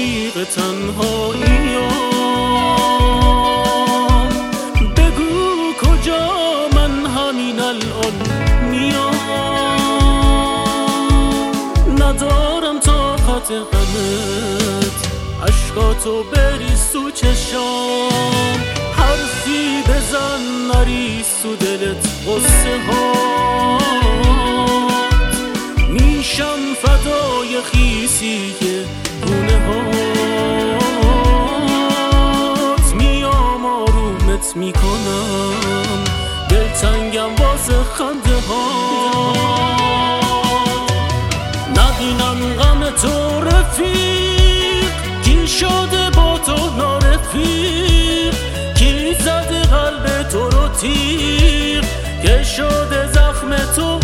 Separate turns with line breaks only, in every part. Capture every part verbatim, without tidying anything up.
رفیق تنهاییم. بگو کجا من همین الان میام. ندارم طاقت غمت، اشکاتو بریز تو چشام. حرفی بزن نریز تو دلت غصه هات. میشم فدای خیسی گونه هات. میام آرومت میکنم، دلتنگم واسه خنده هات. نبینم غم تو رفیق، کی شده با تو نارفیق؟ کی زده قلب تو رو تیغ؟ که شده زخم تو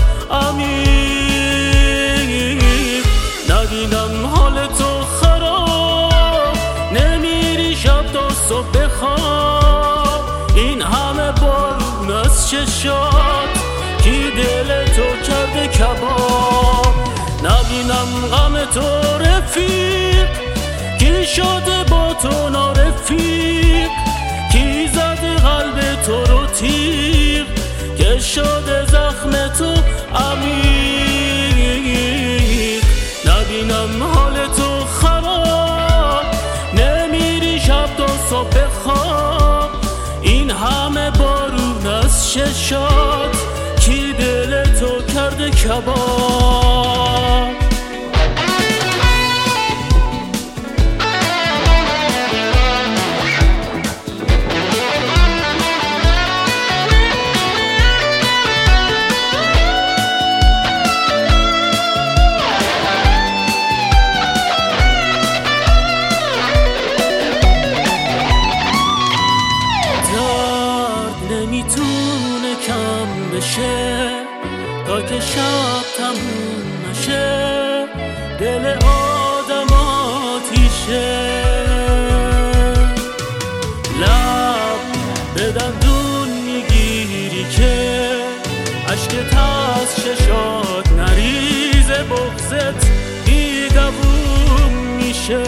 عمیق؟ نبینم حال تو خراب، نمیری شب تا صبح بخواب. این همه بارون از چشات، کی دل تو کرده کباب؟ نبینم غم تو رفیق، کی شده با تو نارفیق؟ کی زده قلب تو رو تیغ؟ که شده زخم تو عمیق؟ نبینم حال تو خراب، نمیری شب تا صبح بخواب. این همه بارون از چشات، کی دل تو کرده کباب؟ نمیتونه کم بشه تا که شب تموم نشه. دل آدم آتیشه، لب به دندون میگیری که عشقت از چشات نریزه. بغضت بیدووم میشه.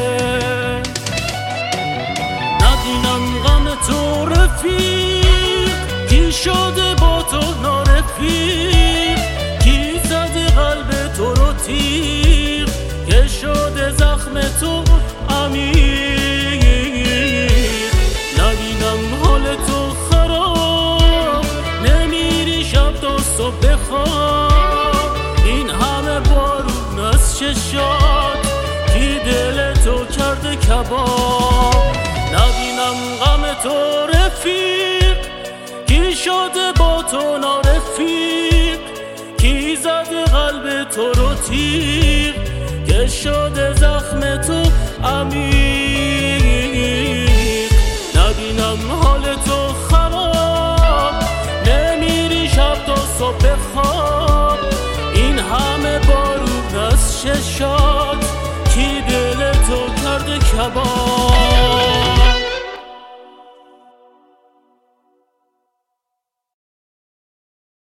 نبینم غم تو رفیق، کی شده با تو نارفیق؟ کی زده قلب تو رو تیغ؟ که شده زخم تو عمیق؟ نبینم حال تو خراب، نمیری شب تا صبح بخواب. این همه بارون از چشات، کی دل تو کرده کباب؟ نبینم غم تو رفیق، کی شده با تو نارفیق؟ کی زده قلب تو رو تیغ؟ که شده زخم